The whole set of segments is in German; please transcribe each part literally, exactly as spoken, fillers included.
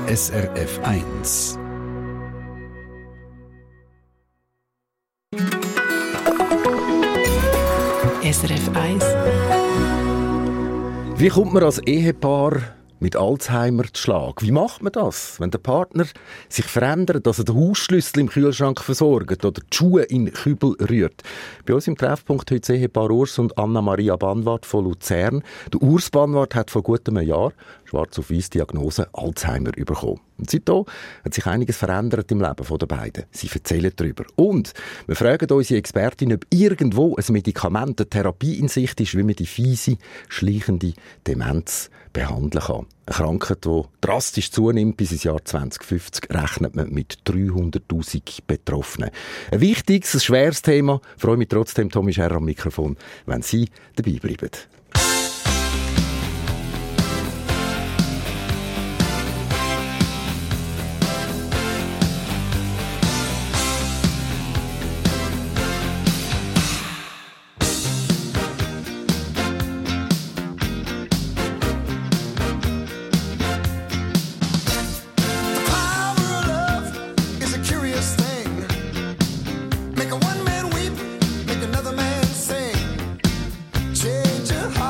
S R F eins. S R F eins. Wie kommt man als Ehepaar mit Alzheimer zu Schlag? Wie macht man das, wenn der Partner sich verändert, dass er den Hausschlüssel im Kühlschrank versorgt oder die Schuhe in den Kübel rührt? Bei uns im Treffpunkt heute das Ehepaar Urs und Anna-Maria Banwart von Luzern. Der Urs Banwart hat vor gut einem Jahr schwarz auf weiss Diagnose Alzheimer bekommen. Und seitdem hat sich einiges verändert im Leben der beiden. Sie erzählen darüber. Und wir fragen unsere Expertin, ob irgendwo ein Medikament, eine Therapie in Sicht ist, wie man die fiese, schleichende Demenz behandeln kann. Eine Krankheit, die drastisch zunimmt. Bis ins Jahr zwanzig fünfzig rechnet man mit dreihunderttausend Betroffenen. Ein wichtiges, ein schweres Thema. Ich freue mich trotzdem, Tommy Scherr am Mikrofon, wenn Sie dabei bleiben. Make a one man weep, make another man sing. Change your heart.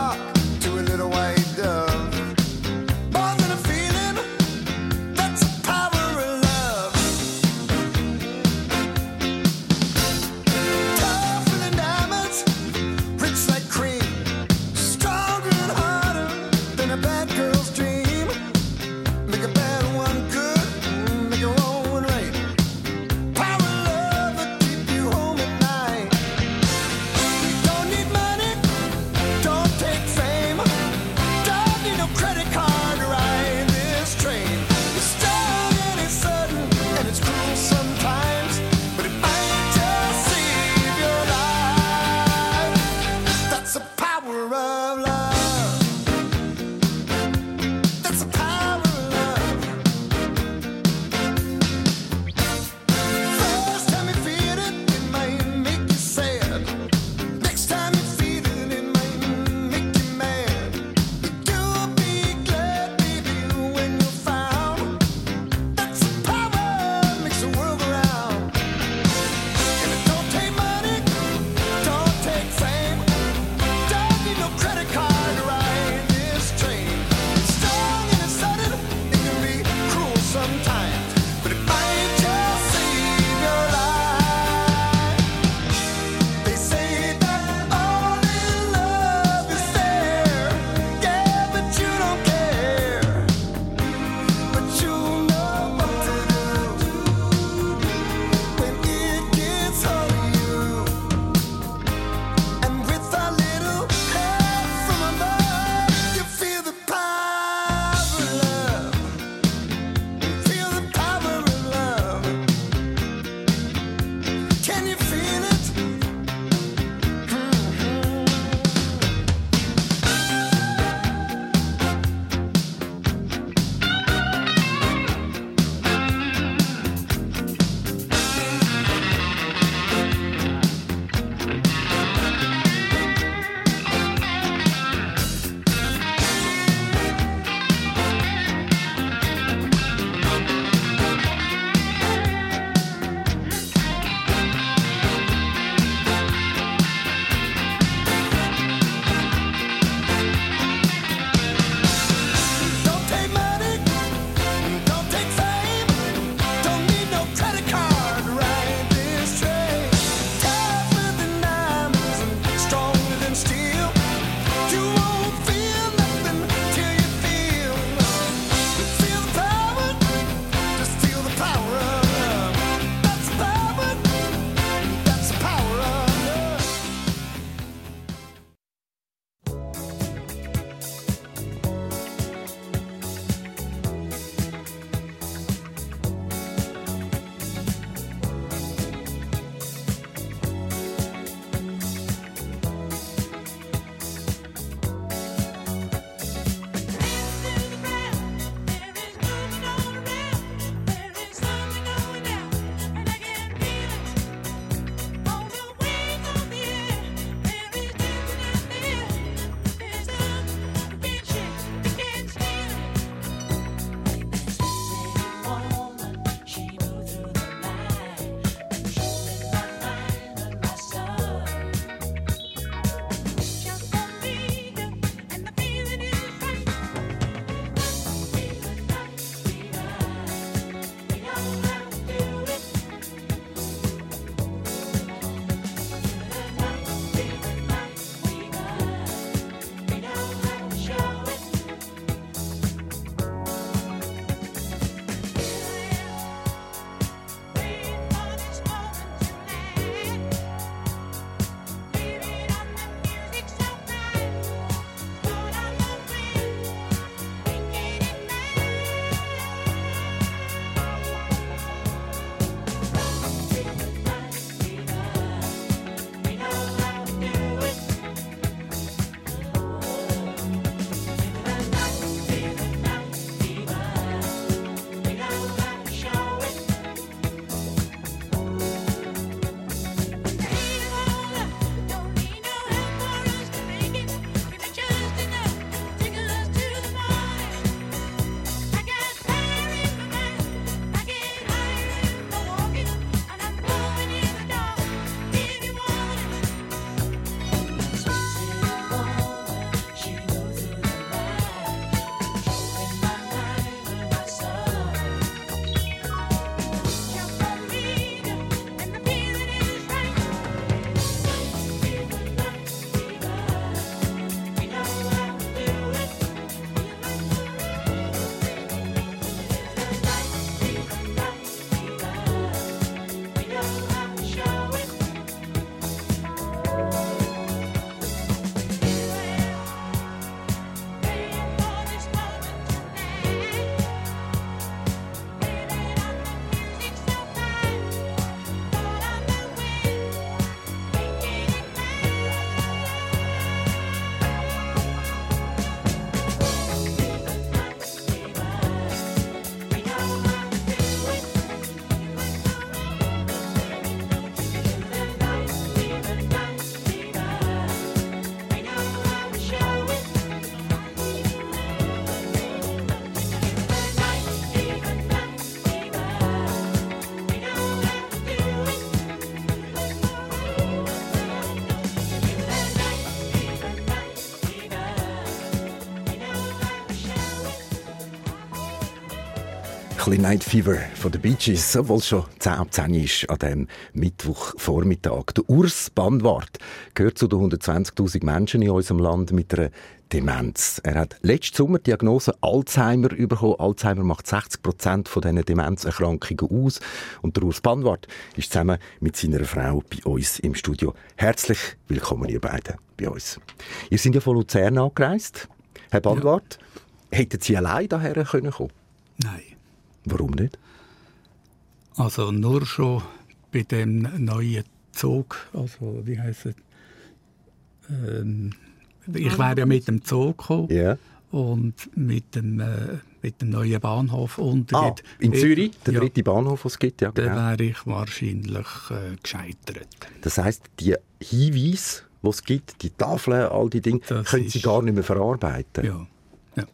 bisschen Night Fever von den Bee Gees, obwohl es schon zehn ab zehn ist an diesem Mittwochvormittag. Der Urs Banwart gehört zu den hundertzwanzigtausend Menschen in unserem Land mit einer Demenz. Er hat letzten Sommer die Diagnose Alzheimer bekommen. Alzheimer macht sechzig Prozent von diesen Demenzerkrankungen aus. Und der Urs Banwart ist zusammen mit seiner Frau bei uns im Studio. Herzlich willkommen, ihr beiden, bei uns. Ihr seid ja von Luzern angereist. Herr Banwart, ja. Hätten Sie allein hierher kommen können? Nein. Warum nicht? Also nur schon bei dem neuen Zug, also wie heisst es? Ähm, ich wäre ja mit dem Zug gekommen yeah. und mit dem, äh, mit dem neuen Bahnhof unten. Ah, in Zürich, der ja, dritte Bahnhof, den es gibt. Ja, genau. Da wäre ich wahrscheinlich äh, gescheitert. Das heisst, die Hinweise, die es gibt, die Tafeln, all die Dinge, das können Sie gar nicht mehr verarbeiten. Ja. ja.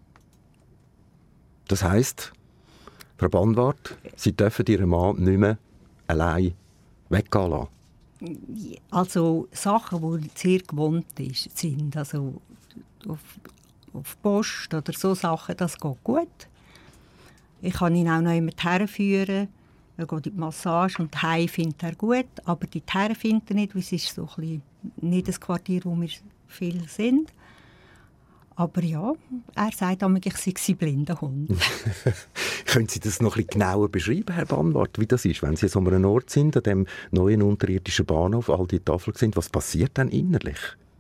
Das heisst, Frau Banwart, Sie dürfen Ihren Mann nicht mehr allein weggehen lassen? Also Sachen, die sehr gewohnt ist, sind, also auf, auf Post oder so Sachen, das geht gut. Ich kann ihn auch noch jemand herführen. Er geht in die Massage und heim findet er gut, aber die Herren findet er nicht, weil es ist so ein bisschen nicht das Quartier, wo wir viel sind. Aber ja, er sagt immer, ich sei sein blinder Hund. Können Sie das noch ein bisschen genauer beschreiben, Herr Banwart, wie das ist, wenn Sie an einem Ort sind, an dem neuen unterirdischen Bahnhof, all die Tafeln sind, was passiert dann innerlich?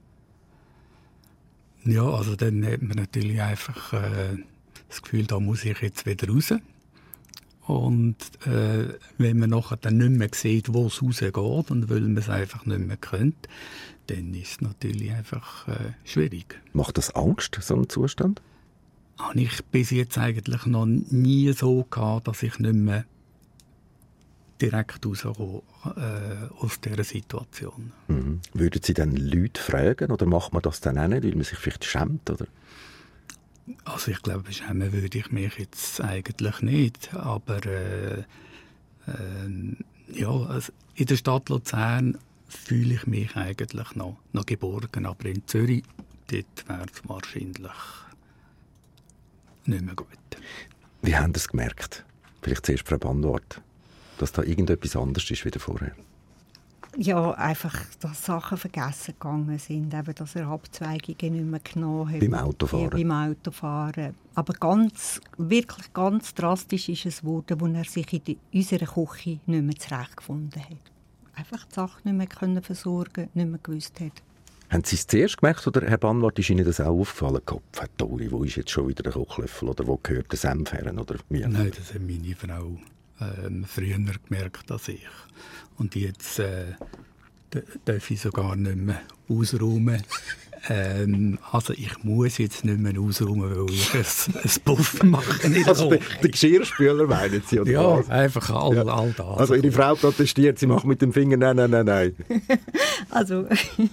Ja, also dann hat man natürlich einfach äh, das Gefühl, da muss ich jetzt wieder raus. Und äh, wenn man nachher dann nicht mehr sieht, wo es rausgeht und weil man es einfach nicht mehr könnte, dann ist es natürlich einfach äh, schwierig. Macht das Angst, so ein Zustand? Habe ich bis jetzt eigentlich noch nie so gehabt, dass ich nicht mehr direkt rauskomme äh, aus dieser Situation. Mhm. Würden Sie dann Leute fragen oder macht man das dann auch nicht, weil man sich vielleicht schämt? Oder? Also ich glaube, schämen würde ich mich jetzt eigentlich nicht, aber äh, äh, ja, also in der Stadt Luzern fühle ich mich eigentlich noch, noch geborgen, aber in Zürich dort wäre es wahrscheinlich nicht mehr gut. Wie haben Sie es gemerkt? Vielleicht zuerst Frau Banwart, dass da irgendetwas anders ist wie vorher? Ja, einfach, dass Sachen vergessen gegangen sind, eben, dass er Abzweigungen nicht mehr genommen hat. Beim Autofahren? Ja, beim Autofahren. Aber ganz, wirklich ganz drastisch ist es geworden, als er sich in die, unserer Küche nicht mehr zurechtgefunden hat. Einfach die Sachen nicht mehr können versorgen, nicht mehr gewusst hat. Haben Sie es zuerst gemerkt oder, Herr Banwart, ist Ihnen das auch aufgefallen? Kopf, Herr Tori, wo ist jetzt schon wieder der Kochlöffel oder wo gehört der Senf her? Oder wie? Nein, das hat meine Frau ähm, früher gemerkt als ich. Und jetzt äh, d- darf ich sogar nicht mehr ausräumen. Ähm, also ich muss jetzt nicht mehr ausräumen, weil ich ein, ein Puff mache. Also der, der Geschirrspüler meinen Sie? Oder ja, was? einfach all, ja. all das. Also Ihre Frau protestiert, sie macht mit dem Finger nein, nein, nein, nein. Also,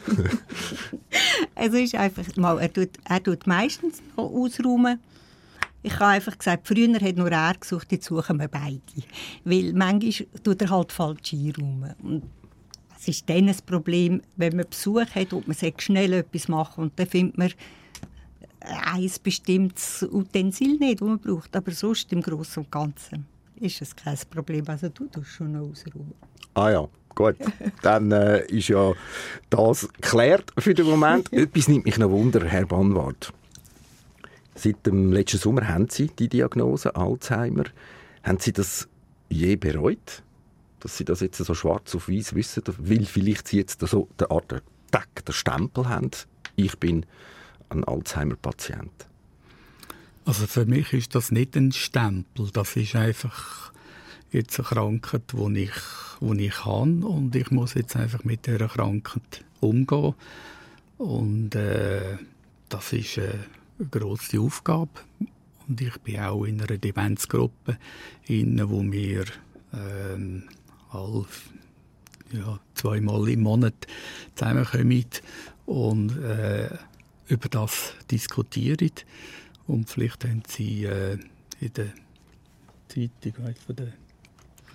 es ist einfach mal, er tut, er tut meistens noch ausräumen. Ich habe einfach gesagt, früher hat nur er gesucht, jetzt suchen wir beide. Weil manchmal tut er halt falsch einräumen. Und es ist dann ein Problem, wenn man Besuch hat und man sagt, schnell etwas machen und dann findet man ein bestimmtes Utensil nicht, das man braucht. Aber sonst im Großen und Ganzen ist es kein Problem. Also du tust schon noch ausräumen. Ah ja, gut. Dann äh, ist ja das geklärt für den Moment. Etwas nimmt mich noch Wunder, Herr Banwart. Seit dem letzten Sommer haben Sie die Diagnose Alzheimer. Haben Sie das je bereut, dass Sie das jetzt so schwarz auf weiß wissen, weil vielleicht Sie jetzt so eine Art Tag, den Stempel haben, ich bin ein Alzheimer-Patient? Also für mich ist das nicht ein Stempel, das ist einfach jetzt eine Krankheit, die ich, die ich habe und ich muss jetzt einfach mit dieser Krankheit umgehen. Und äh, das ist äh, eine grosse Aufgabe. Und ich bin auch in einer Demenzgruppe, in wo wir ähm, all, ja, zweimal im Monat zusammenkommen und äh, über das diskutieren. Und vielleicht haben Sie äh, in der Zeitung, weiss, von der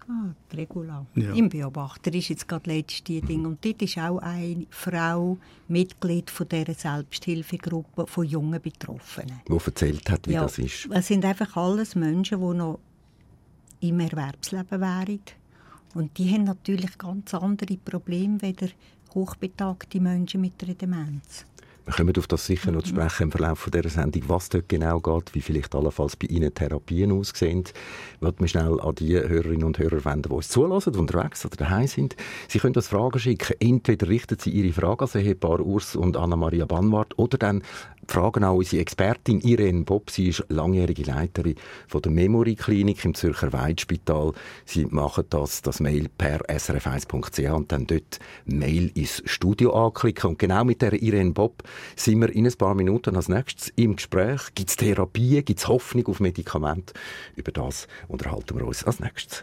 Ah, die Regula. Ja. Im Beobachter ist jetzt gerade letzte Ding. Und dort ist auch eine Frau Mitglied von dieser Selbsthilfegruppe von jungen Betroffenen. Die erzählt hat, wie Ja, das ist. es sind einfach alles Menschen, die noch im Erwerbsleben wären. Und die haben natürlich ganz andere Probleme als hochbetagte Menschen mit einer Demenz. Wir kommen auf das sicher noch zu sprechen im Verlauf dieser Sendung, was dort genau geht, wie vielleicht allenfalls bei Ihnen Therapien aussehen. Ich möchte mich schnell an die Hörerinnen und Hörer wenden, die uns zulassen, die unterwegs oder daheim sind. Sie können uns Fragen schicken. Entweder richten Sie Ihre Fragen an das Ehepaar Urs und Anna-Maria Banwart oder dann fragen auch unsere Expertin Irene Bopp. Sie ist langjährige Leiterin von der Memory-Klinik im Zürcher Weidspital. Sie machen das, das Mail per s r f eins punkt c h und dann dort Mail ins Studio anklicken. Und genau mit der Irene Bopp sind wir in ein paar Minuten als nächstes im Gespräch. Gibt es Therapien? Gibt es Hoffnung auf Medikamente? Über das unterhalten wir uns als nächstes.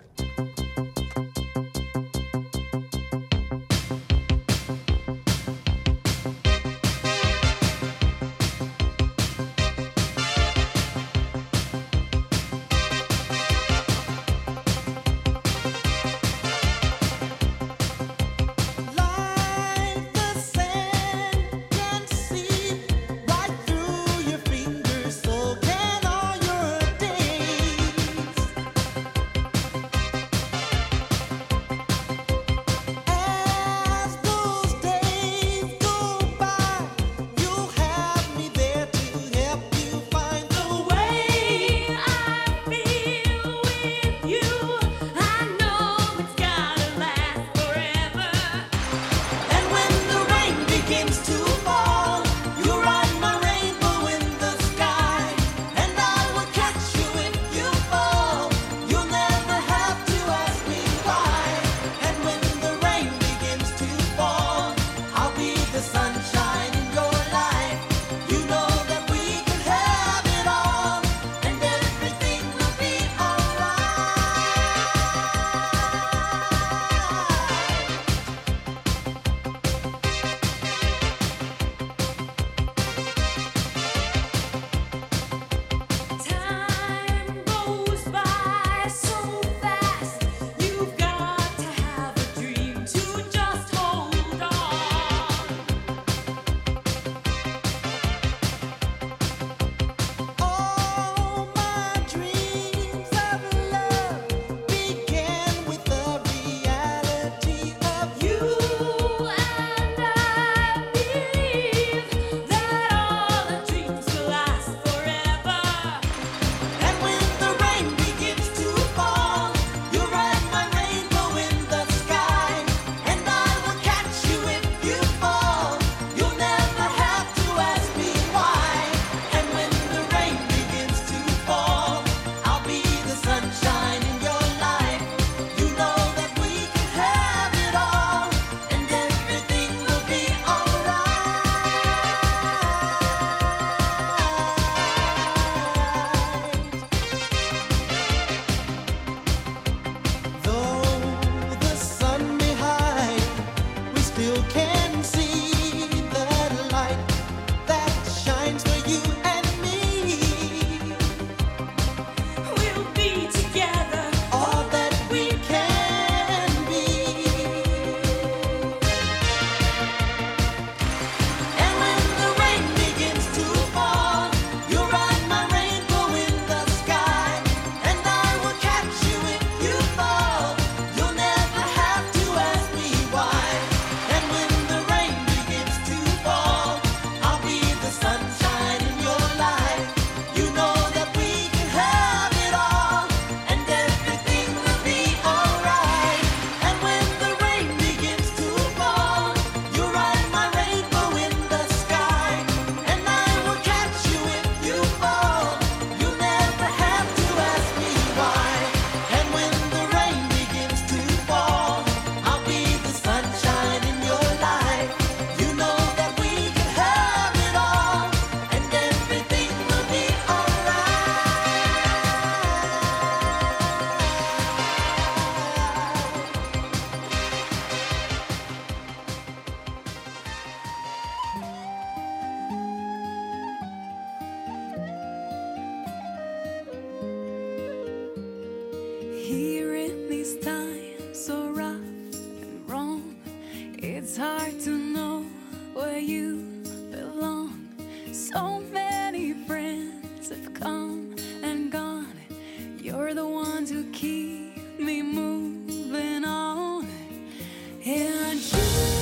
You're the ones who keep me moving on, and you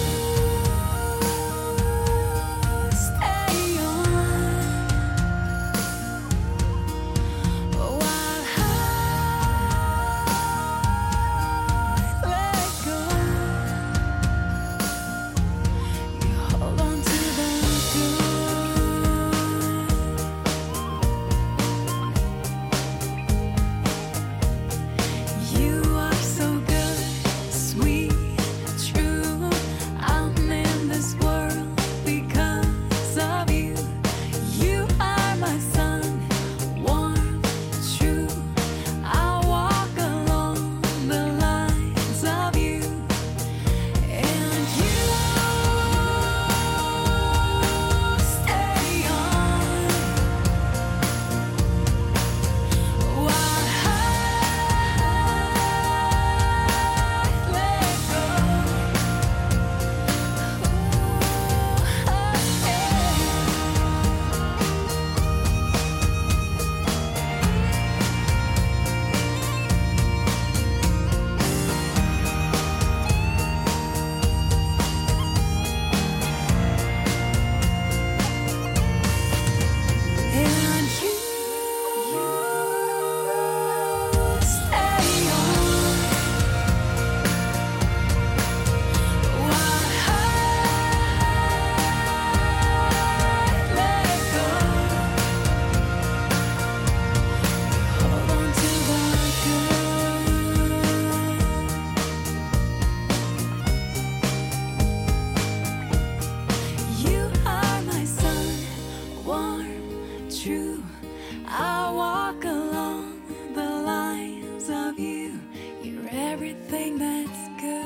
stay on while I let go. You hold on to the good. You are so good, sweet, true. I'm in this world because of you. You are my sun, warm, true. I walk along the lines of you, and you stay on while I let go. And you stay on while I let go. Hold on to the good. You are my sun, warm, true. I walk along the lines of you. You're everything that's good.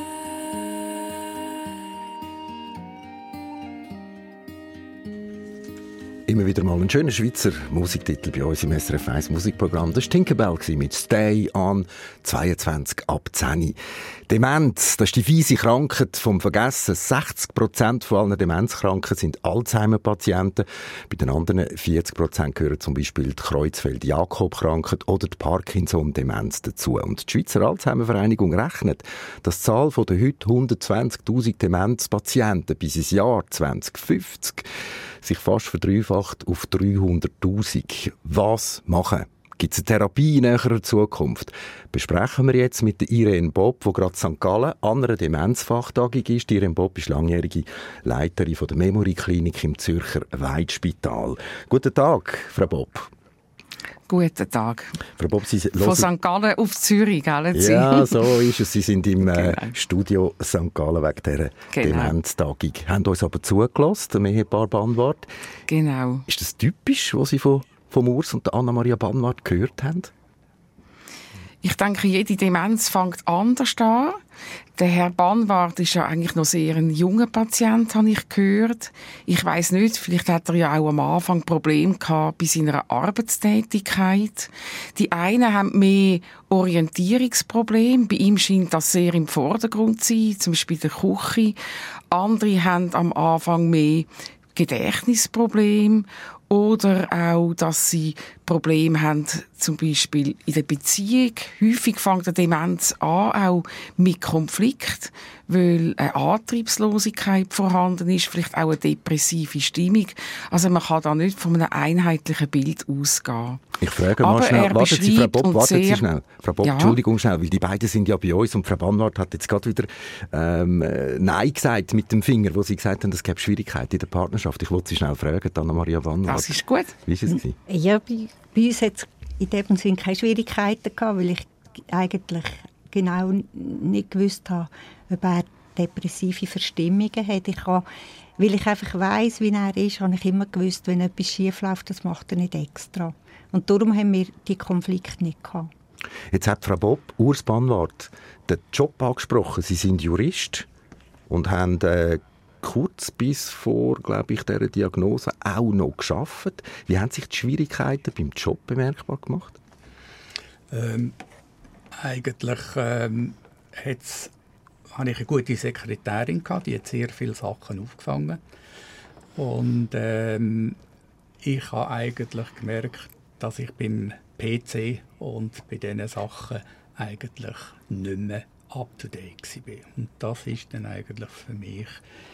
Immer wieder mal ein schöner Schweizer Musiktitel bei uns im S R F eins Musikprogramm. Das war Tinkerbell mit «Stay on», zweiundzwanzig ab zehn. Demenz, das ist die fiese Krankheit vom Vergessen. sechzig Prozent von allen Demenzkranken sind Alzheimer-Patienten. Bei den anderen vierzig Prozent gehören zum Beispiel die Creutzfeldt-Jakob-Krankheit oder die Parkinson-Demenz dazu. Und die Schweizer Alzheimer-Vereinigung rechnet, dass die Zahl der heute hundertzwanzigtausend Demenzpatienten bis ins Jahr zwanzig fünfzig sich fast verdreifacht auf dreihunderttausend. Was machen? Gibt es eine Therapie in näherer Zukunft? Besprechen wir jetzt mit der Irene Bob, die gerade in Sankt Gallen an einer Demenzfachtagung ist. Irene Bob ist langjährige Leiterin von der Memory-Klinik im Zürcher Weidspital. Guten Tag, Frau Bob. Guten Tag. Frau Bob, Sie Von Sankt Gallen auf Zürich, gell? Ja, so ist es. Sie sind im äh, Genau. Studio Sankt Gallen wegen dieser Genau. Demenztagung. Haben uns aber zugelassen, ein Ehepaar Banwart. Genau. Ist das typisch, was Sie von, von Urs und der Anna-Maria Banwart gehört haben? Ich denke, jede Demenz fängt anders an. Der Herr Banwart ist ja eigentlich noch sehr ein junger Patient, habe ich gehört. Ich weiss nicht, vielleicht hat er ja auch am Anfang Probleme gehabt bei seiner Arbeitstätigkeit. Die einen haben mehr Orientierungsprobleme. Bei ihm scheint das sehr im Vordergrund zu sein, zum Beispiel in der Küche. Andere haben am Anfang mehr Gedächtnisprobleme. Oder auch, dass sie Probleme haben, zum Beispiel in der Beziehung. Häufig fängt die Demenz an, auch mit Konflikt, weil eine Antriebslosigkeit vorhanden ist, vielleicht auch eine depressive Stimmung. Also man kann da nicht von einem einheitlichen Bild ausgehen. Ich frage mal Aber schnell, er warten Sie, Frau Bob, beschreibt warten Sie sehr- schnell. Frau Bob, Ja. Entschuldigung schnell, weil die beiden sind ja bei uns und Frau Banwart hat jetzt gerade wieder ähm, äh, Nein gesagt mit dem Finger, wo sie gesagt haben, es gäbe Schwierigkeiten in der Partnerschaft. Ich wollte Sie schnell fragen, Anna-Maria Banwart. Das ist gut. Wie ist es gewesen? Ja, bei, bei uns hat es in dem Sinne keine Schwierigkeiten gehabt, weil ich eigentlich genau n- nicht gewusst habe, ob er depressive Verstimmungen hat. Ich habe, weil ich einfach weiss, wie er ist, habe ich immer gewusst, wenn etwas schief läuft, das macht er nicht extra. Und darum haben wir die Konflikte nicht gehabt. Jetzt hat Frau Bob, Urs Banwart, den Job angesprochen. Sie sind Jurist und haben äh, kurz bis vor, glaube ich, dieser Diagnose auch noch gearbeitet. Wie haben sich die Schwierigkeiten beim Job bemerkbar gemacht? Ähm, eigentlich ähm, hat's, hatte ich eine gute Sekretärin gehabt, die hat sehr viele Sachen aufgefangen. Und ähm, ich habe eigentlich gemerkt, dass ich beim P C und bei diesen Sachen eigentlich nicht mehr up-to-date war. Und das ist dann eigentlich für mich,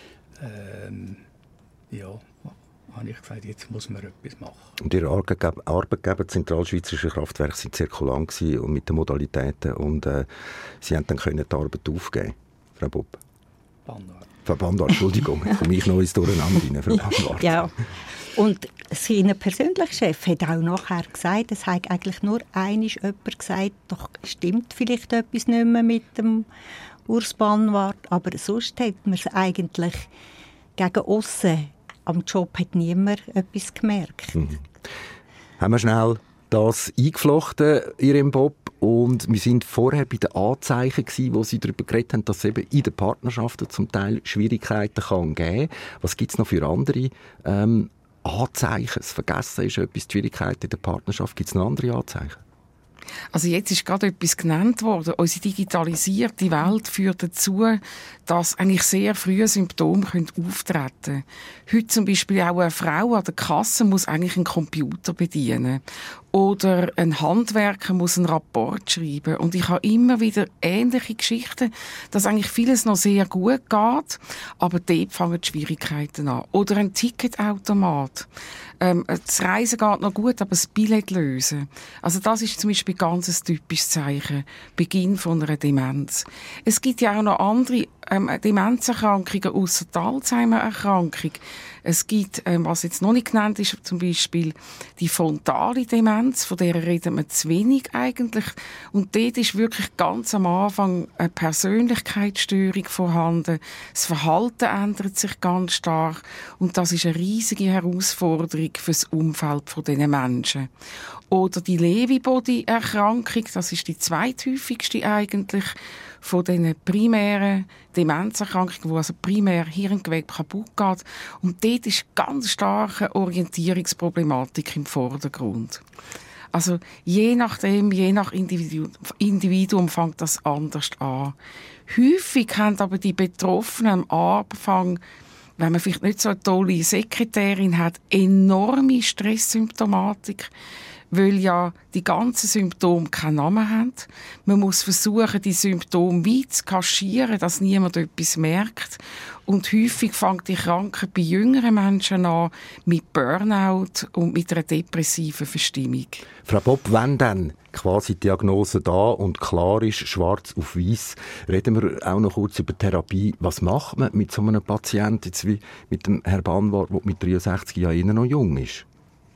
ähm, ja, habe ich gesagt, jetzt muss man etwas machen. Und Ihr Arbeitgeber, Arbeitgeber das Zentralschweizerische Kraftwerk, sind sehr kulant und mit den Modalitäten und äh, Sie haben dann können die Arbeit aufgeben, Frau Bob? Banwart. Frau Banwart, Entschuldigung, komme ich noch ins Durcheinander rein, Frau Banwart. Ja, und sein persönlicher Chef hat auch nachher gesagt, es hat eigentlich nur einmal jemand gesagt, doch stimmt vielleicht etwas nicht mehr mit dem Urs Banwart, aber sonst hat man es eigentlich gegen aussen am Job hat niemand etwas gemerkt. Mhm. Haben wir schnell das eingeflochten, Irene Bob, und wir sind vorher bei den Anzeichen gewesen, wo Sie darüber geredet haben, dass es eben in den Partnerschaften zum Teil Schwierigkeiten kann geben. Was gibt es noch für andere ähm, Anzeichen? Das Vergessen ist etwas, die Schwierigkeiten in der Partnerschaft. Gibt es noch andere Anzeichen? Also jetzt ist gerade etwas genannt worden. Unsere digitalisierte Welt führt dazu, dass eigentlich sehr frühe Symptome auftreten können. Heute zum Beispiel auch eine Frau an der Kasse muss eigentlich einen Computer bedienen. Oder ein Handwerker muss einen Rapport schreiben. Und ich habe immer wieder ähnliche Geschichten, dass eigentlich vieles noch sehr gut geht, aber dort fangen die Schwierigkeiten an. Oder ein Ticketautomat. Ähm, das Reisen geht noch gut, aber das Billett lösen. Also das ist zum Beispiel ganz ein typisches Zeichen. Beginn von einer Demenz. Es gibt ja auch noch andere ähm, Demenzerkrankungen ausser der Alzheimer-Erkrankung. Es gibt, ähm, was jetzt noch nicht genannt ist, zum Beispiel die frontale Demenz, von der reden wir zu wenig eigentlich. Und dort ist wirklich ganz am Anfang eine Persönlichkeitsstörung vorhanden. Das Verhalten ändert sich ganz stark. Und das ist eine riesige Herausforderung für das Umfeld von diesen Menschen. Oder die Lewy-Body-Erkrankung, das ist die zweithäufigste eigentlich von diesen primären Demenzerkrankungen, wo also primär Hirngewebe kaputt geht. Und dort ist ganz starke Orientierungsproblematik im Vordergrund. Also je nachdem, je nach Individuum, Individuum fängt das anders an. Häufig haben aber die Betroffenen am Anfang, wenn man vielleicht nicht so eine tolle Sekretärin hat, enorme Stresssymptomatik, weil ja die ganzen Symptome keinen Namen haben. Man muss versuchen, die Symptome weit zu kaschieren, dass niemand etwas merkt. Und häufig fängt die Krankheit bei jüngeren Menschen an mit Burnout und mit einer depressiven Verstimmung. Frau Bob, wenn dann quasi die Diagnose da und klar ist, schwarz auf weiß, reden wir auch noch kurz über Therapie. Was macht man mit so einem Patienten, jetzt wie mit dem Herrn Banwart, der mit dreiundsechzig Jahren immer noch jung ist?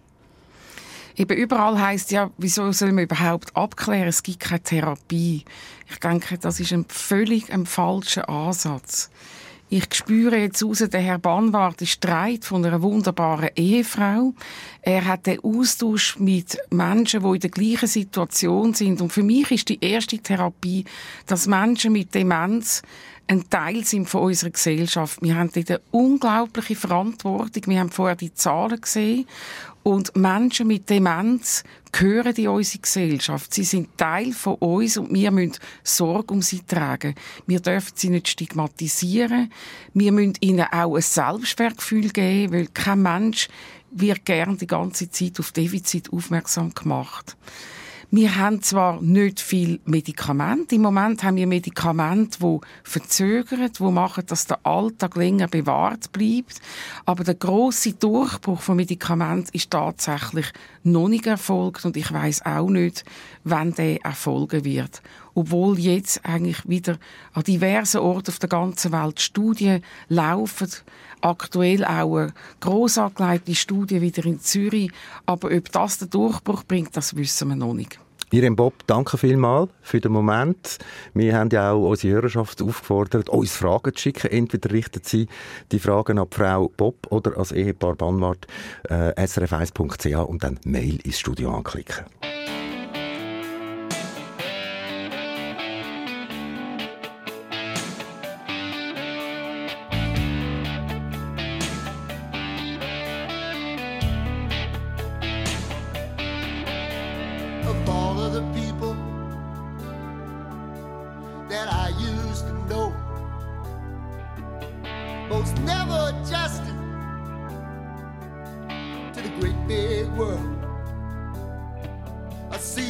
Eben überall heisst ja, wieso soll man überhaupt abklären, es gibt keine Therapie. Ich denke, das ist ein völlig ein falscher Ansatz. Ich spüre jetzt raus, der Herr Banwart ist Streit von einer wunderbaren Ehefrau. Er hat den Austausch mit Menschen, die in der gleichen Situation sind. Und für mich ist die erste Therapie, dass Menschen mit Demenz ein Teil sind von unserer Gesellschaft. Wir haben dort eine unglaubliche Verantwortung. Wir haben vorher die Zahlen gesehen. Und Menschen mit Demenz gehören in unsere Gesellschaft. Sie sind Teil von uns und wir müssen Sorge um sie tragen. Wir dürfen sie nicht stigmatisieren. Wir müssen ihnen auch ein Selbstwertgefühl geben, weil kein Mensch wird gern die ganze Zeit auf Defizit aufmerksam gemacht. Wir haben zwar nicht viel Medikamente. Im Moment haben wir Medikamente, die verzögern, die machen, dass der Alltag länger bewahrt bleibt. Aber der grosse Durchbruch von Medikamenten ist tatsächlich noch nicht erfolgt. Und ich weiss auch nicht, wann der erfolgen wird. Obwohl jetzt eigentlich wieder an diversen Orten auf der ganzen Welt Studien laufen. Aktuell auch eine gross angelegte Studie wieder in Zürich. Aber ob das den Durchbruch bringt, das wissen wir noch nicht. Irene Bob, danke vielmals für den Moment. Wir haben ja auch unsere Hörerschaft aufgefordert, uns Fragen zu schicken. Entweder richten Sie die Fragen an Frau Bob oder als Ehepaar Banwart äh, s r f eins punkt c h und dann Mail ins Studio anklicken.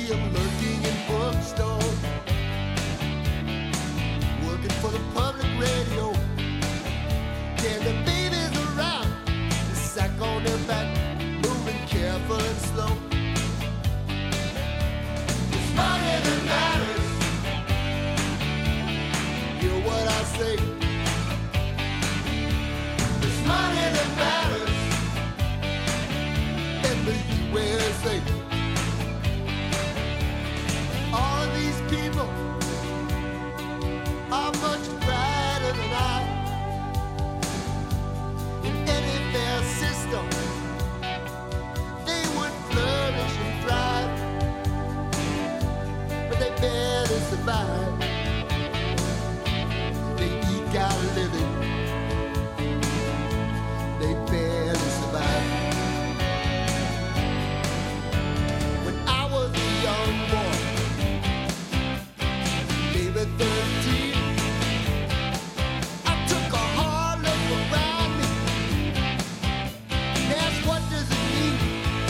see them lurking in bookstores, working for the public radio. Yeah, the babies around, the sack on their back, moving careful and slow. It's money that matters. Hear what I say. It's money that matters. In the U S A. All of these people are much brighter than I. In any fair system, they would flourish and thrive, but they barely survive. They eke out a living, they barely survive. When I was a young boy, maybe thirteen, I took a hard look around me and asked, what does it mean?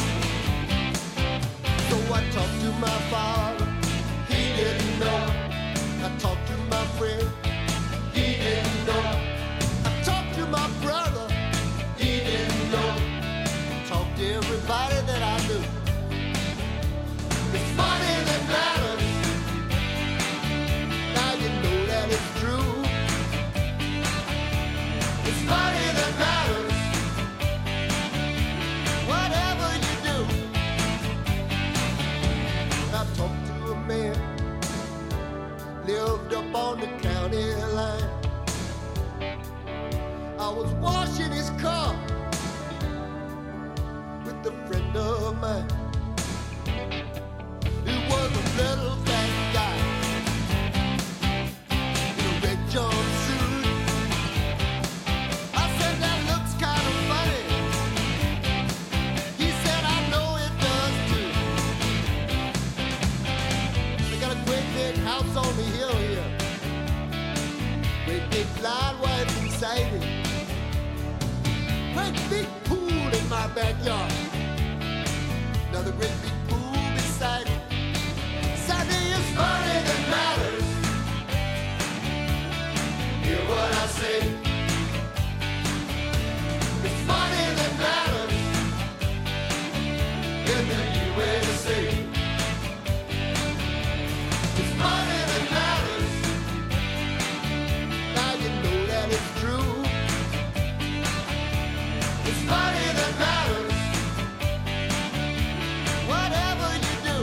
So I talked to my father, he didn't know. I talked to my friend, he didn't know. I talked to my brother, he didn't know. Talked to everybody that I knew. It's money that matters. Now you know that it's true. It's money that matters. Whatever you do. I talked to a man, lived up on the county line. I was washing his car with a friend of mine. He was a little fat guy in a red jumpsuit. I said, that looks kind of funny. He said, I know it does too. They got a great big house on the hill here. Great big blind wife inside it. Great big pool in my backyard. Another great big pool beside it. Sunday is money that matters. Hear what I say. It's money that matters in the U S A. It's money that matters. Now you know that it's true. It's money that matters. Whatever you do.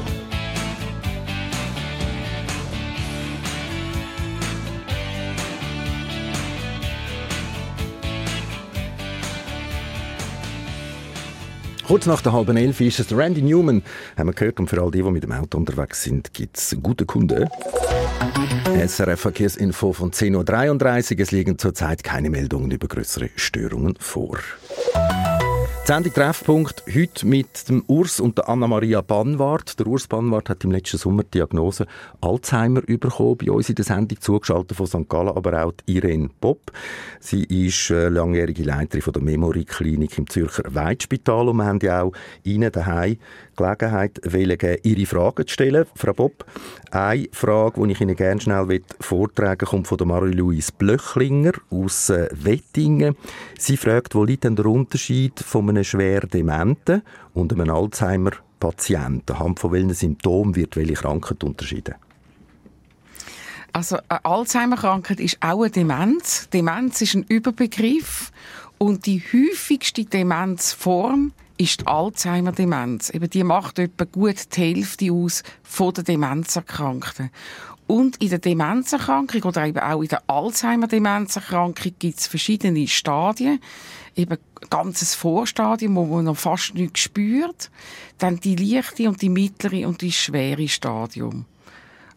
Kurz nach der halben elf ist es Randy Newman, haben wir gehört. Und für all die, die mit dem Auto unterwegs sind, gibt es gute Kunden. S R F-Verkehrsinfo von zehn Uhr dreiunddreißig. Es liegen zurzeit keine Meldungen über grössere Störungen vor. Die Sendung Treffpunkt heute mit dem Urs und der Anna-Maria Banwart. Der Urs Banwart hat im letzten Sommer die Diagnose Alzheimer bekommen. Bei uns in der Sendung zugeschaltet von Sankt Gallen, aber auch die Irene Popp. Sie ist äh, langjährige Leiterin von der Memory-Klinik im Zürcher Weidspital. Und wir haben ja auch Ihnen daheim Gelegenheit geben, Ihre Fragen zu stellen. Frau Popp, eine Frage, die ich Ihnen gerne schnell vortragen will, kommt von der Marie-Louise Blöchlinger aus äh, Wettingen. Sie fragt, wo liegt denn der Unterschied von einem schwer Dementen und einem Alzheimer-Patienten? Anhand von welchen Symptomen wird welche Krankheit unterschieden? Also eine Alzheimer-Krankheit ist auch eine Demenz. Demenz ist ein Überbegriff und die häufigste Demenzform ist die Alzheimer-Demenz. Eben die macht etwa gut die Hälfte aus von den Demenzerkrankten. Und in der Demenzerkrankung oder eben auch in der Alzheimer-Demenzerkrankung gibt es verschiedene Stadien. Eben ein ganzes Vorstadium, wo man noch fast nichts spürt. Dann die leichte und die mittlere und die schwere Stadium.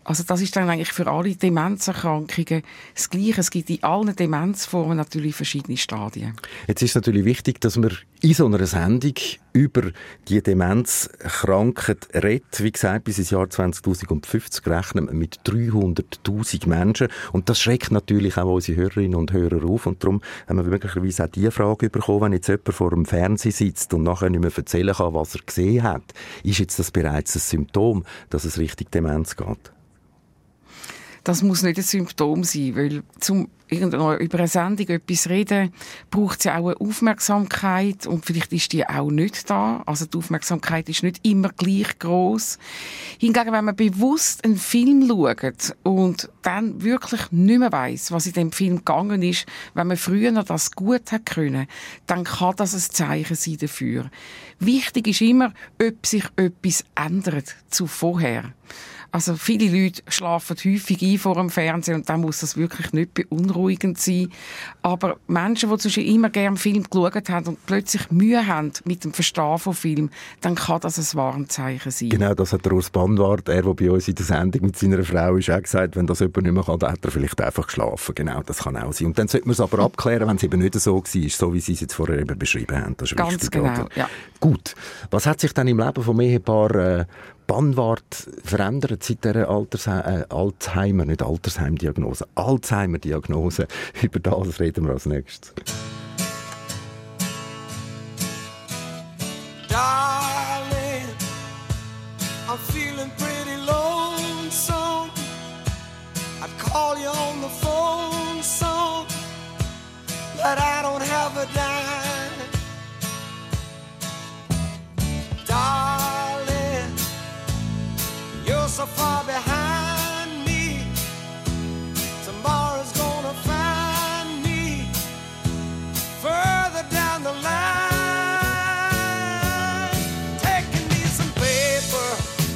Also das ist dann eigentlich für alle Demenzerkrankungen das Gleiche. Es gibt in allen Demenzformen natürlich verschiedene Stadien. Jetzt ist es natürlich wichtig, dass wir in so einer Sendung über die Demenzkrankheit redet. Wie gesagt, bis ins Jahr zwanzig fünfzig rechnen wir mit dreihunderttausend Menschen. Und das schreckt natürlich auch unsere Hörerinnen und Hörer auf. Und darum haben wir möglicherweise auch die Frage bekommen, wenn jetzt jemand vor dem Fernsehen sitzt und nachher nicht mehr erzählen kann, was er gesehen hat. Ist jetzt das bereits ein Symptom, dass es Richtung Demenz geht? Das muss nicht ein Symptom sein, weil zum über eine Sendung etwas reden, braucht es ja auch eine Aufmerksamkeit und vielleicht ist die auch nicht da. Also die Aufmerksamkeit ist nicht immer gleich gross. Hingegen, wenn man bewusst einen Film schaut und dann wirklich nicht mehr weiss, was in dem Film gegangen ist, wenn man früher noch das gut hat können, dann kann das ein Zeichen sein dafür. Wichtig ist immer, ob sich etwas ändert zu vorher. Also viele Leute schlafen häufig ein vor dem Fernsehen und dann muss das wirklich nicht beunruhigend sein. Aber Menschen, die zwischen immer gerne Film geschaut haben und plötzlich Mühe haben mit dem Verstehen von Film, dann kann das ein Warnzeichen sein. Genau, das hat der Urs Banwart, er, der bei uns in der Sendung mit seiner Frau ist, auch gesagt, wenn das jemand nicht mehr kann, dann hat er vielleicht einfach geschlafen. Genau, das kann auch sein. Und dann sollte man es aber abklären, wenn es eben nicht so war, so wie Sie es jetzt vorher eben beschrieben haben. Das ist Ganz wichtig, genau, oder? ja. Gut, was hat sich dann im Leben vom Ehepaar äh, Banwart verändert seit dieser Alters äh, Alzheimer, nicht Altersheim-Diagnose, Alzheimer-Diagnose. Über das reden wir als nächstes. Darling, I'm feeling pretty lonesome. I'd call you on the phone some, but I don't have a dime. Darling, you're so far behind me. Tomorrow's gonna find me further down the line. Taking me some paper,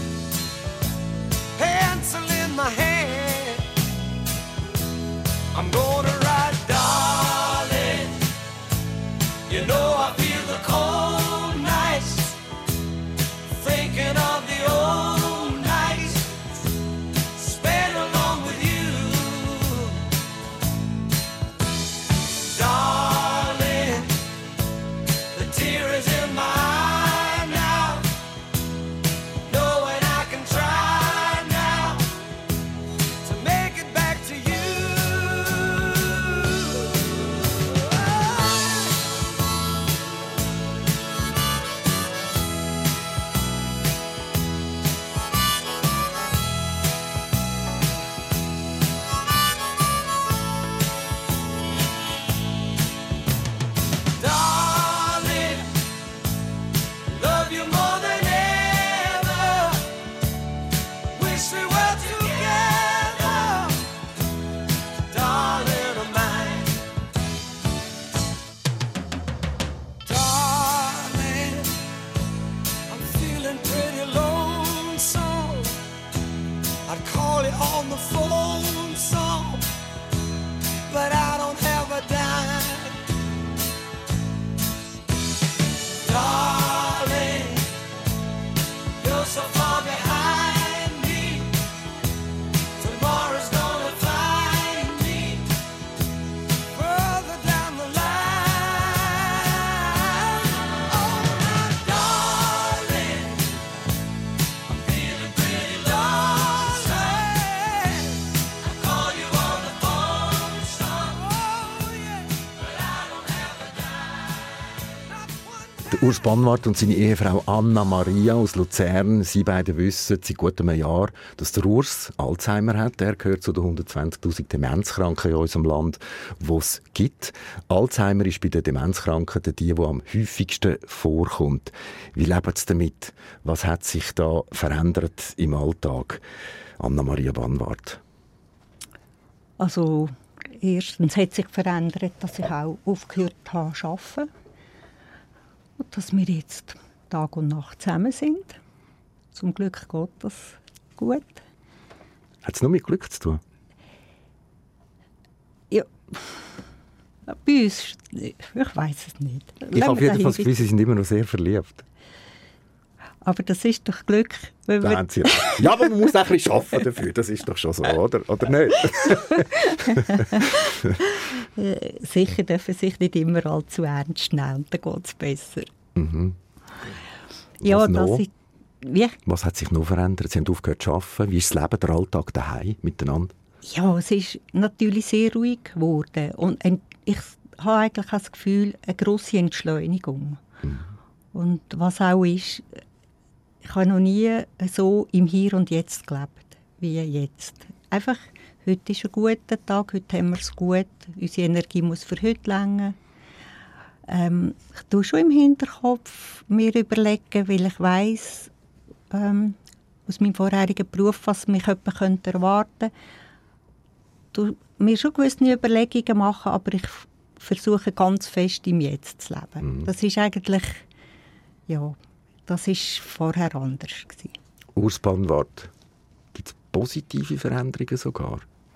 pencil in my hand. I'm gonna write, darling, you know I feel the cold nights, thinking of the old nights spent along with you. Darling, the tear is in my eye now, knowing I can try now to make it back to you. Darling, love you more than ever. Wish we were together, darling of mine. Darling, I'm feeling pretty lonesome. I'd call you on the phone some, but I don't have a dime. Darling, you're so far behind me. Tomorrow's gonna find me further down the line. Oh, my darling, I'm feeling pretty lonesome. I call you on the phone some, oh yeah, but I don't have a dime. Not one dime. Der Urs Banwart und seine Ehefrau Anna Maria aus Luzern, sie beide wissen seit gut einem Jahr, dass der Urs Alzheimer hat. Er gehört zu den hundertzwanzigtausend Demenzkranken in unserem Land, die es gibt. Alzheimer ist bei den Demenzkrankheiten die, die am häufigsten vorkommt. Wie leben sie damit? Was hat sich da verändert im Alltag? Anna Maria Banwart. Also erstens hat sich verändert, dass ich auch aufgehört habe zu arbeiten. Und dass wir jetzt Tag und Nacht zusammen sind. Zum Glück geht das gut. Hat es nur mit Glück zu tun? Ja, bei uns, ich weiß es nicht. Ich habe auf jeden Fall das Gefühl, Sie sind immer noch sehr verliebt. Aber das ist doch Glück. Wenn Da haben Sie recht. Ja, aber man muss auch ein bisschen arbeiten dafür. Das ist doch schon so, oder? Oder nicht? Sicher dürfen sich nicht immer allzu ernst nehmen. Dann geht es besser. Mhm. Ja, Was das noch? ist, wie? Was hat sich noch verändert? Sie haben aufgehört zu arbeiten. Wie ist das Leben, der Alltag daheim miteinander? Ja, es ist natürlich sehr ruhig geworden. Und ein, ich habe eigentlich das Gefühl, eine grosse Entschleunigung. Mhm. Und was auch ist, ich habe noch nie so im Hier und Jetzt gelebt, wie jetzt. Einfach, heute ist ein guter Tag, heute haben wir es gut, unsere Energie muss für heute reichen. Ähm, ich tue schon im Hinterkopf mir überlegen, weil ich weiss, ähm, aus meinem vorherigen Beruf, was mich jemand könnte erwarten könnte. Mir schon gewisse Überlegungen machen, aber ich versuche ganz fest im Jetzt zu leben. Mhm. Das ist eigentlich, ja, das ist vorher anders gewesen. Urs Bannwart, gibt es positive Veränderungen sogar?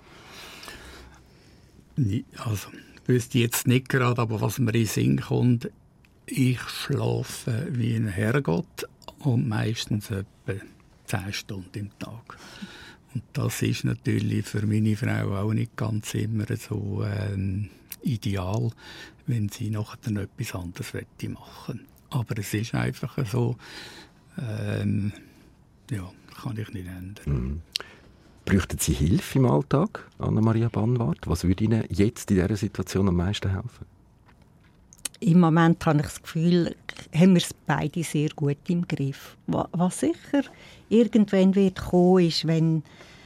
Also, ich wüsste jetzt nicht gerade, aber was mir in den Sinn kommt, ich schlafe wie ein Herrgott und meistens etwa zehn Stunden im Tag. Und das ist natürlich für meine Frau auch nicht ganz immer so ähm, ideal, wenn sie nachher dann etwas anderes machen möchte. Aber es ist einfach so, ähm, ja, kann ich nicht ändern. Mhm. Bräuchten Sie Hilfe im Alltag, Anna-Maria Bannwart? Was würde Ihnen jetzt in dieser Situation am meisten helfen? Im Moment habe ich das Gefühl, haben wir es beide sehr gut im Griff. Was sicher irgendwann wird kommen, ist, wenn,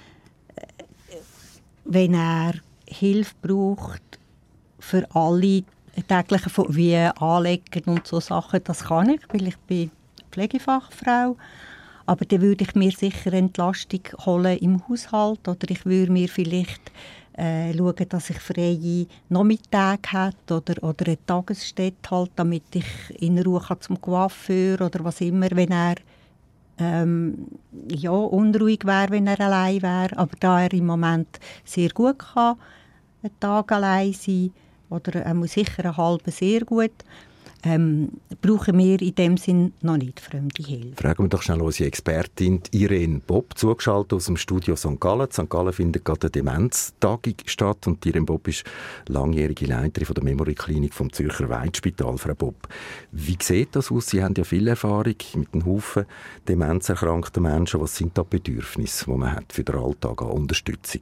wenn er Hilfe braucht für alle täglichen, wie Anlegen und so Sachen. Das kann ich, weil ich bin Pflegefachfrau. Aber dann würde ich mir sicher Entlastung holen im Haushalt oder ich würde mir vielleicht äh, schauen, dass ich freie Nachmittage habe oder, oder eine Tagesstätte halt, damit ich in Ruhe kann zum Coiffeur oder was immer, wenn er ähm, ja, unruhig wäre, wenn er allein wäre. Aber da er im Moment sehr gut kann, einen Tag allein sein oder er muss sicher einen halben sehr gut, Ähm, brauchen wir in dem Sinn noch nicht fremde Hilfe. Fragen wir doch schnell unsere Expertin Irene Bob, zugeschaltet aus dem Studio Sankt Gallen. In Sankt Gallen findet gerade eine Demenztagung statt und Irene Bob ist langjährige Leiterin von der Memory-Klinik vom Zürcher Weitspital. Frau Bob, wie sieht das aus? Sie haben ja viel Erfahrung mit einem Haufen demenzerkrankten Menschen. Was sind da die Bedürfnisse, die man hat für den Alltag an Unterstützung?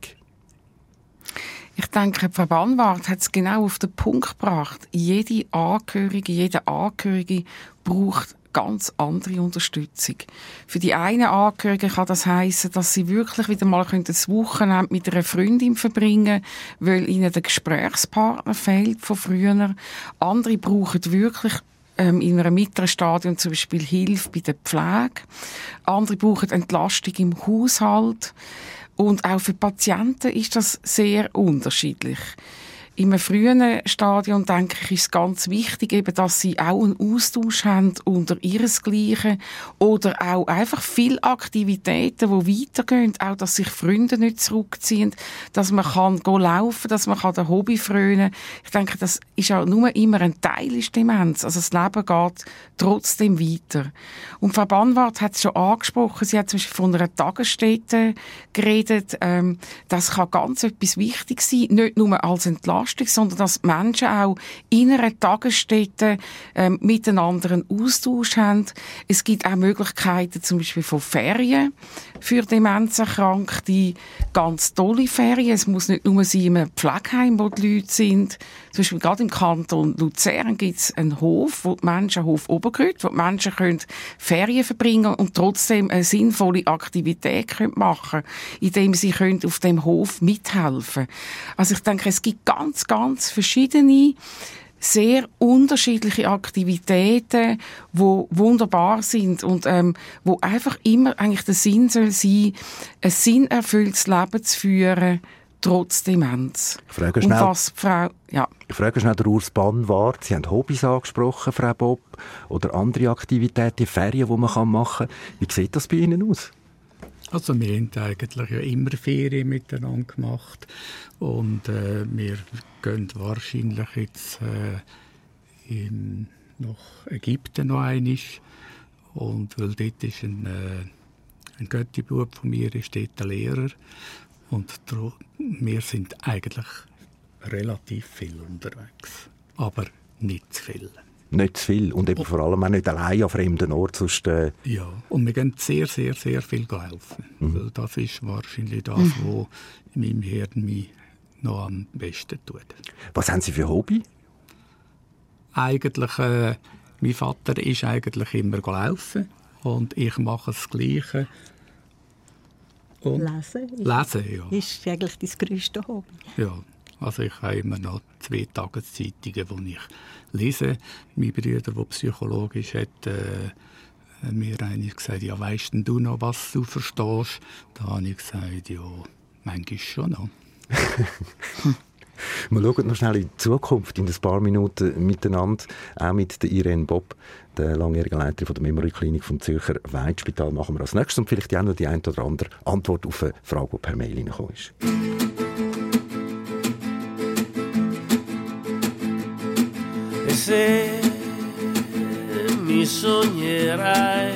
Ich denke, Frau Bannwart hat es genau auf den Punkt gebracht. Jede Angehörige, jeder Angehörige braucht ganz andere Unterstützung. Für die einen Angehörigen kann das heissen, dass sie wirklich wieder mal das Wochenende mit einer Freundin verbringen können, weil ihnen der Gesprächspartner fehlt von früher. Andere brauchen wirklich ähm, in einem mittleren Stadium zum Beispiel Hilfe bei der Pflege. Andere brauchen Entlastung im Haushalt. Und auch für Patienten ist das sehr unterschiedlich. In einem frühen Stadium, denke ich, ist es ganz wichtig, eben, dass sie auch einen Austausch haben unter ihresgleichen oder auch einfach viele Aktivitäten, die weitergehen, auch, dass sich Freunde nicht zurückziehen, dass man kann gehen laufen, dass man kann den Hobby frönen. Ich denke, das ist auch nur immer ein Teil ist Demenz. Also das Leben geht trotzdem weiter. Und Frau Bannwart hat es schon angesprochen, sie hat zum Beispiel von einer Tagesstätte geredet. Ähm, das kann ganz etwas wichtig sein, nicht nur als Entlastung, sondern dass Menschen auch in einer Tagesstätte ähm, miteinander einen Austausch haben. Es gibt auch Möglichkeiten, zum Beispiel von Ferien für Demenzerkrankte, ganz tolle Ferien. Es muss nicht nur sein in einem Pflegeheim, wo die Leute sind. Zum Beispiel gerade im Kanton Luzern gibt es einen Hof, wo die Menschen Hof Obergrüt, wo die Menschen können Ferien verbringen und trotzdem eine sinnvolle Aktivität können machen können, indem sie können auf dem Hof mithelfen können. Also ich denke, es gibt ganz, ganz verschiedene, sehr unterschiedliche Aktivitäten, die wunderbar sind und ähm, wo einfach immer eigentlich der Sinn soll sein, ein sinnerfülltes Leben zu führen, trotz Demenz. Ich frage schnell, und was Frau, ja. ich frage schnell den Urs Bannwart. Sie haben Hobbys angesprochen, Frau Bob, oder andere Aktivitäten, Ferien, die man machen kann. Wie sieht das bei Ihnen aus? Also wir haben eigentlich ja immer Ferien miteinander gemacht und äh, wir gehen wahrscheinlich jetzt äh, in, nach Ägypten noch einmal Und weil dort ist ein, äh, ein Göttibub von mir, ist dort der Lehrer. Und dro- wir sind eigentlich relativ viel unterwegs. Aber nicht zu viel. Nicht zu viel und eben vor allem auch nicht allein an fremden Orten. Sonst, äh Ja, und wir gehen sehr, sehr, sehr viel helfen. Mhm. Weil das ist wahrscheinlich das, Mhm. was in meinem Hirn mich noch am besten tut. Was haben Sie für Hobby? Eigentlich, äh, mein Vater ist eigentlich immer laufen und ich mache das Gleiche. Und Lesen ist, lesen, ja. ist eigentlich das grösste Hobby. ja. Also ich habe immer noch zwei Tageszeitungen, die ich lese. Mein Bruder, der Psychologe ist, hat äh, mir einmal gesagt, ja, weisst denn du noch, was du verstehst? Da habe ich gesagt, ja, manchmal schon noch. Wir schauen noch schnell in die Zukunft, in ein paar Minuten miteinander, auch mit der Irene Bob, der langjährigen Leiterin der Memory-Klinik vom Zürcher Weitspital, machen wir als nächstes und vielleicht auch noch die eine oder andere Antwort auf eine Frage, die per Mail reingekommen ist. E se mi sognerai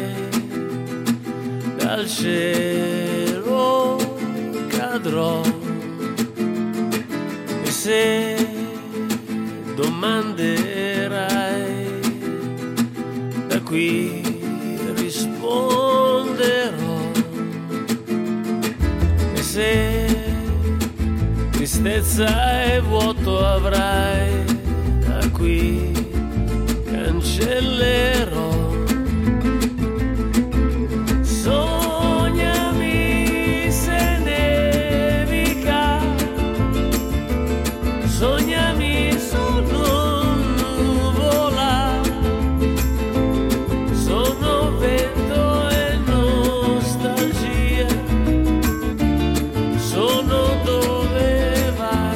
dal cielo cadrò, e se domanderai da qui risponderò, e se tristezza e vuoto avrai, da qui cancellerò. Sognami se nevica, sognami sono nuvola, sono vento e nostalgia, sono dove vai.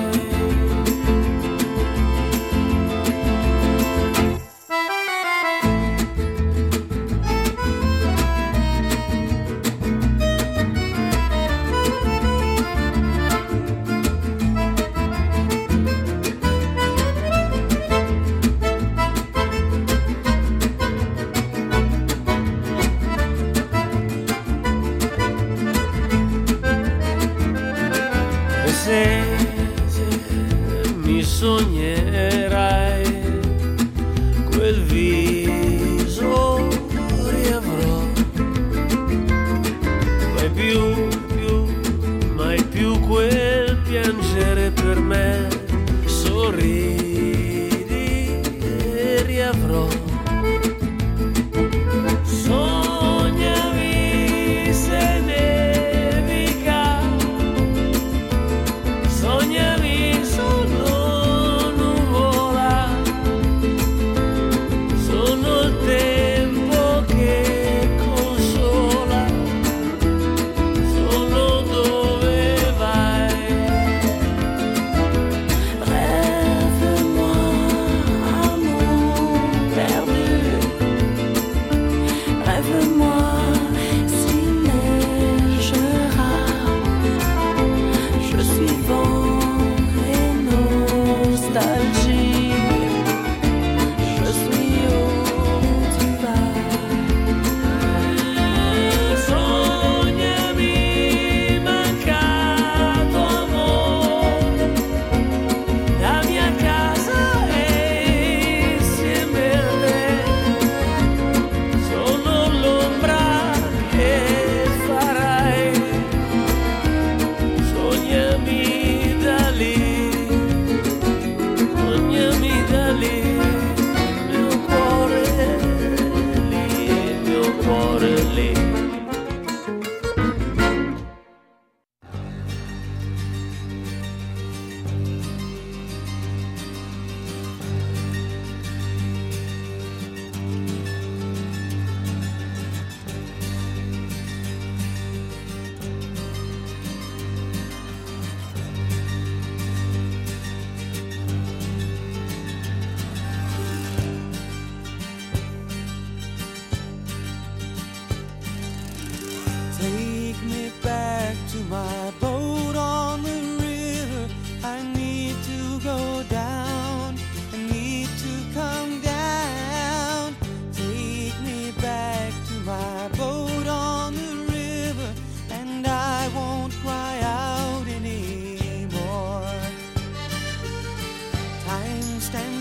E se, se mi sognerai, quel viso riavrò, mai più, più, mai più quel piangere per me, sorridi e riavrò. Sognami se nevica, sognami sono nuvola, sono il tempo che consola, sono dove vai. Rêve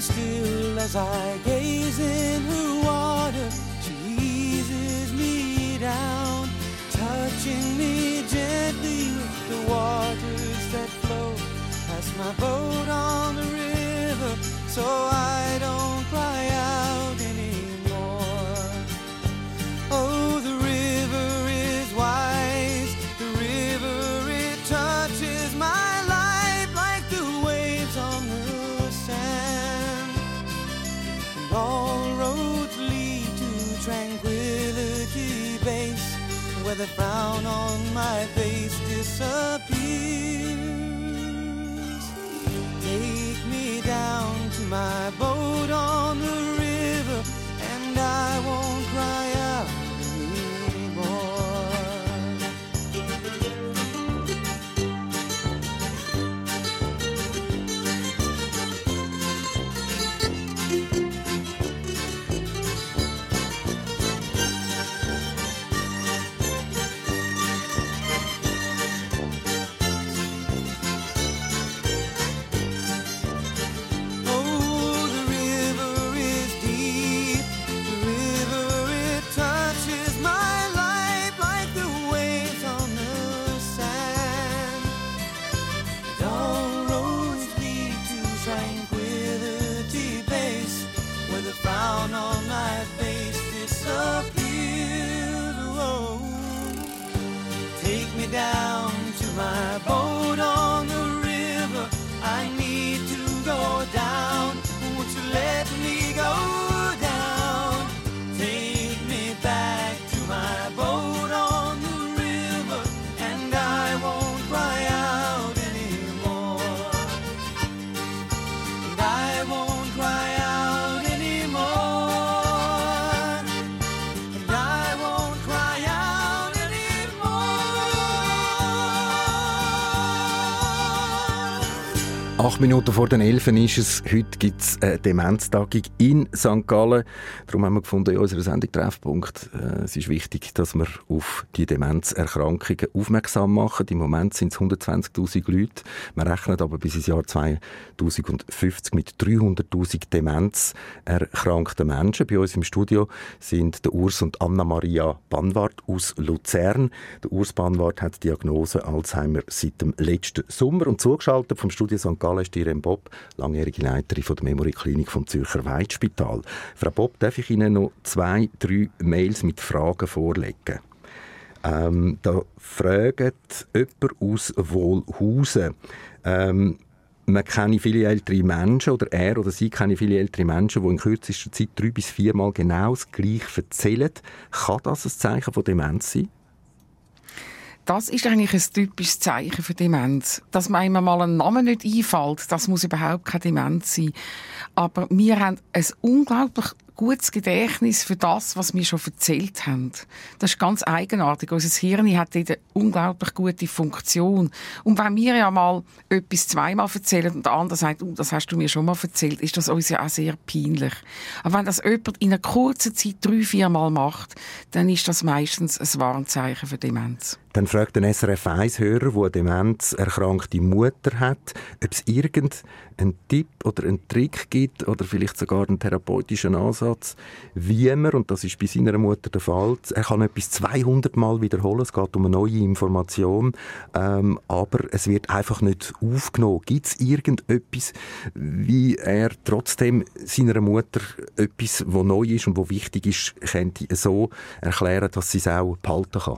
still as I gaze in her water. She eases me down, touching me gently with the waters that flow past my boat on the river, so I don't cry out anymore. Oh, the river is wise, the river, it touches my life like the waves on the sand. And all roads lead to Tranquility Base, where the frown on my face disappears. Take me down to my boat on the river, and I won't cry out anymore. Oh, the river is deep, the river, it touches my life like the waves on the sand. And all roads lead to Tranquility Base, where the frown on my face disappears. Oh, take me down to my boat on the river. I need to go down. Won't you let me go down? Take me back to my boat on the river, and I won't cry out anymore. And I won't cry out anymore. And I won't cry out anymore. Acht Minuten vor den Elfen ist es. Heute gibt es eine Demenztagung in Sankt Gallen. Darum haben wir gefunden, in unserer Sendung Treffpunkt, äh, es ist wichtig, dass wir auf die Demenzerkrankungen aufmerksam machen. Im Moment sind es hundertzwanzigtausend Leute. Wir rechnen aber bis ins Jahr zweitausendfünfzig mit dreihunderttausend demenzerkrankten Menschen. Bei uns im Studio sind der Urs und Anna-Maria Banwart aus Luzern. Der Urs Banwart hat die Diagnose Alzheimer seit dem letzten Sommer. Und zugeschaltet vom Studio Sankt Gallen ist Irene Bob, langjährige Leiterin von der Memory-Klinik vom Zürcher Weitspital. Frau Bob, darf ich Ihnen noch zwei, drei Mails mit Fragen vorlegen? Ähm, da fragt jemand aus Wohlhausen. Ähm, man kenne viele ältere Menschen, oder er oder sie kennen viele ältere Menschen, die in kürzester Zeit drei bis viermal genau das Gleiche erzählen. Kann das ein Zeichen von Demenz sein? Das ist eigentlich ein typisches Zeichen für Demenz. Dass man einem mal einen Namen nicht einfällt, das muss überhaupt keine Demenz sein. Aber wir haben ein unglaublich gutes Gedächtnis für das, was wir schon erzählt haben. Das ist ganz eigenartig. Unser Hirn hat eine unglaublich gute Funktion. Und wenn wir ja mal etwas zweimal erzählen und der andere sagt, oh, das hast du mir schon mal erzählt, ist das uns ja auch sehr peinlich. Aber wenn das jemand in einer kurzen Zeit drei, viermal macht, dann ist das meistens ein Warnzeichen für Demenz. Dann fragt ein S R F eins Hörer, der eine demenzerkrankte Mutter hat, ob es irgendeinen Tipp oder einen Trick gibt oder vielleicht sogar einen therapeutischen Ansatz, wie man, und das ist bei seiner Mutter der Fall, er kann etwas zweihundert Mal wiederholen, es geht um eine neue Information, ähm, aber es wird einfach nicht aufgenommen. Gibt es irgendetwas, wie er trotzdem seiner Mutter etwas, was neu ist und was wichtig ist, könnte so erklären, dass sie es auch behalten kann?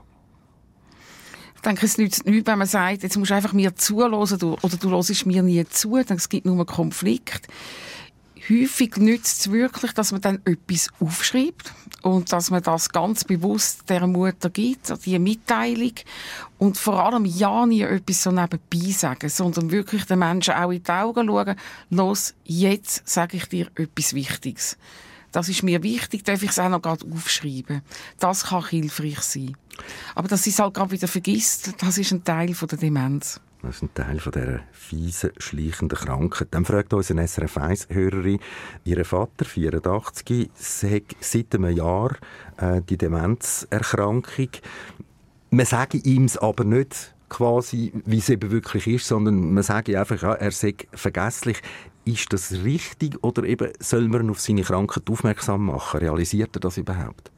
Ich denke, es nützt nichts, wenn man sagt, jetzt musst du einfach mir zuhören oder du hörst mir nie zu, dann es gibt nur einen Konflikt. Häufig nützt es wirklich, dass man dann etwas aufschreibt und dass man das ganz bewusst der Mutter gibt, diese Mitteilung. Und vor allem ja nie etwas so nebenbei sagen, sondern wirklich den Menschen auch in die Augen schauen. Los, jetzt sage ich dir etwas Wichtiges. Das ist mir wichtig, darf ich es auch noch gerade aufschreiben. Das kann hilfreich sein. Aber dass sie es halt gerade wieder vergisst, das ist ein Teil von der Demenz. Das ist ein Teil von dieser fiesen, schleichenden Krankheit. Dann fragt uns eine S R F eins Hörerin, ihr Vater, vierundachtzig, hat seit einem Jahr äh, die Demenzerkrankung. Man sage ihm es aber nicht quasi, wie es eben wirklich ist, sondern man sage einfach, ja, er sei vergesslich. ist das richtig oder eben soll man auf seine Krankheit aufmerksam machen? Realisiert er das überhaupt?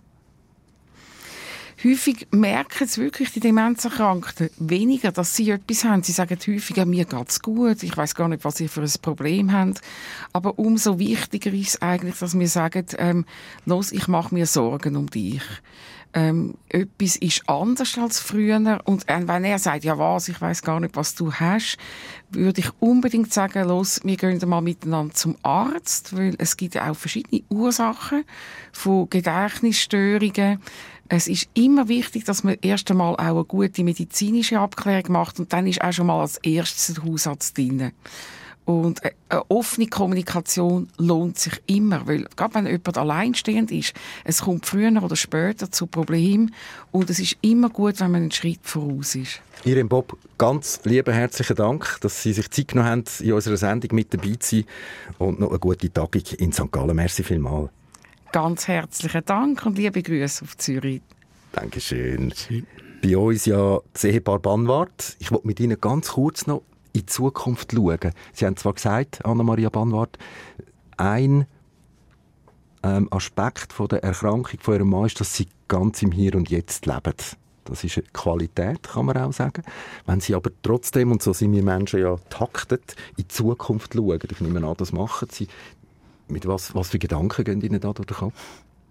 Häufig merken es wirklich die Demenzerkrankten weniger, dass sie etwas haben. Sie sagen häufiger, mir geht's gut, ich weiß gar nicht, was sie für ein Problem haben. Aber umso wichtiger ist es eigentlich, dass wir sagen, ähm, los, ich mache mir Sorgen um dich. Ähm, etwas ist anders als früher. Und äh, wenn er sagt, ja was, ich weiß gar nicht, was du hast, würde ich unbedingt sagen, los, wir gehen mal miteinander zum Arzt, weil es gibt ja auch verschiedene Ursachen von Gedächtnisstörungen. Es ist immer wichtig, dass man erst einmal auch eine gute medizinische Abklärung macht und dann ist auch schon mal als erstes der Hausarzt drin. Und eine offene Kommunikation lohnt sich immer, weil gerade wenn jemand alleinstehend ist, es kommt früher oder später zu Problemen und es ist immer gut, wenn man einen Schritt voraus ist. Irene Bob, ganz lieben herzlichen Dank, dass Sie sich Zeit genommen haben, in unserer Sendung mit dabei zu sein und noch eine gute Tagung in Sankt Gallen. Merci vielmals. Ganz herzlichen Dank und liebe Grüße auf Zürich. Dankeschön. Bei uns ja das Ehepaar Banwart. Ich wollte mit Ihnen ganz kurz noch in die Zukunft schauen. Sie haben zwar gesagt, Anna-Maria Banwart, ein ähm, Aspekt von der Erkrankung von Ihrem Mann ist, dass Sie ganz im Hier und Jetzt leben. Das ist eine Qualität, kann man auch sagen. Wenn Sie aber trotzdem, und so sind wir Menschen ja taktet, in die Zukunft schauen, ich nehme an, das machen Sie. Mit was, was für Gedanken gehen Ihnen da durch den Kopf?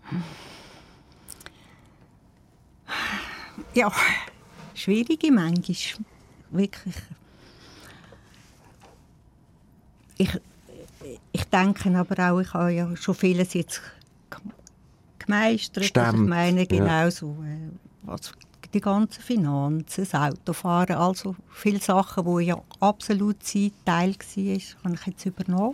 Ja, schwierige manchmal. Wirklich. Ich, ich denke aber auch, ich habe ja schon vieles jetzt gemeistert. Stimmt. Ich meine, genau ja. so. Also die ganzen Finanzen, das Autofahren, also viele Sachen, die ja absolut sein Teil war, habe ich jetzt übernommen.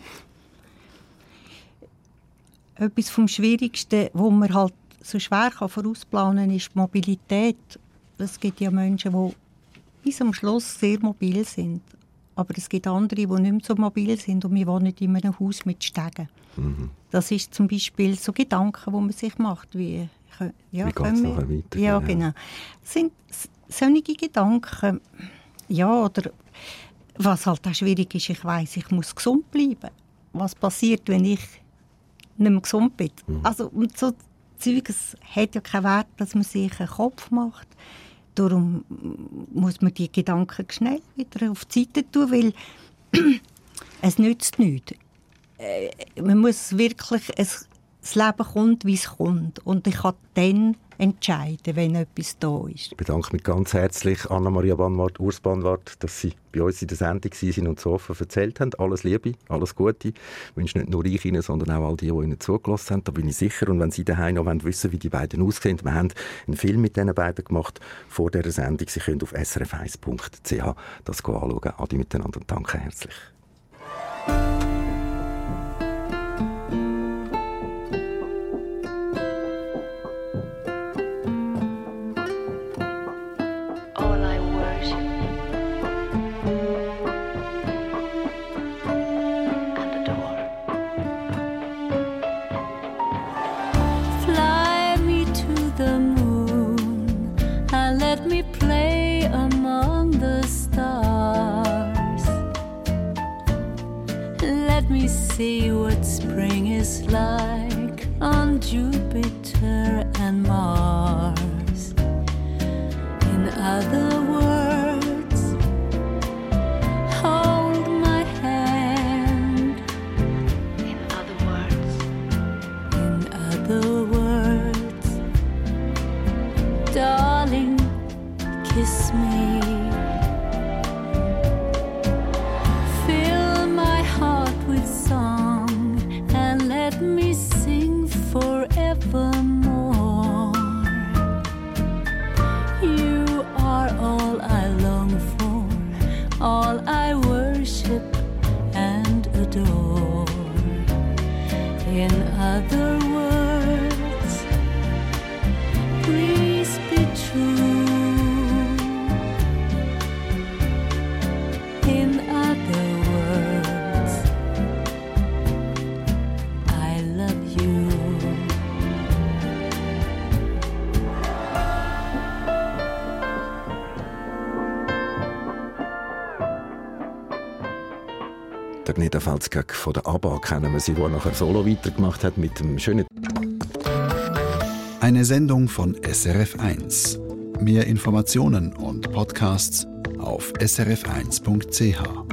Etwas vom Schwierigsten, wo man halt so schwer vorausplanen kann, ist die Mobilität. Es gibt ja Menschen, die bis am Schluss sehr mobil sind. Aber es gibt andere, die nicht mehr so mobil sind und wir wohnen in einem Haus mit Stegen. Mhm. Das ist zum Beispiel so Gedanken, die man sich macht, wie... Ja, wie geht es nachher weiter? Ja, genau. Das sind solche Gedanken, ja, oder was halt auch schwierig ist, ich weiss, ich muss gesund bleiben. Was passiert, wenn ich nicht mehr gesund bin? Mhm. Also, und so Zeug, es hat ja keinen Wert, dass man sich einen Kopf macht. Darum muss man die Gedanken schnell wieder auf die Seite tun, weil es nützt nichts. Äh, man muss wirklich, es, das Leben kommt, wie es kommt. Und ich kann dann entscheiden, wenn etwas da ist. Ich bedanke mich ganz herzlich, Anna-Maria Banwart, Urs Banwart, dass Sie bei uns in der Sendung waren und so offen erzählt haben. Alles Liebe, alles Gute. Ich wünsche nicht nur ich Ihnen, sondern auch all die, die Ihnen zugelassen haben. Da bin ich sicher. Und wenn Sie daheim noch wissen wollen, wie die beiden aussehen, wir haben einen Film mit diesen beiden gemacht vor dieser Sendung. Sie können auf s r f eins punkt c h das anschauen. Adi miteinander und danke herzlich. See what spring is like on Jupiter and Mars. In other words, hold my hand. In other words, in other words, darling, kiss me. Other words, please be true. In other words, I love you. Der Niederpfalz-Gag von der ABBA kennen wir sie, die nachher Solo weitergemacht hat mit dem schönen... Eine Sendung von S R F eins. Mehr Informationen und Podcasts auf s r f eins punkt c h.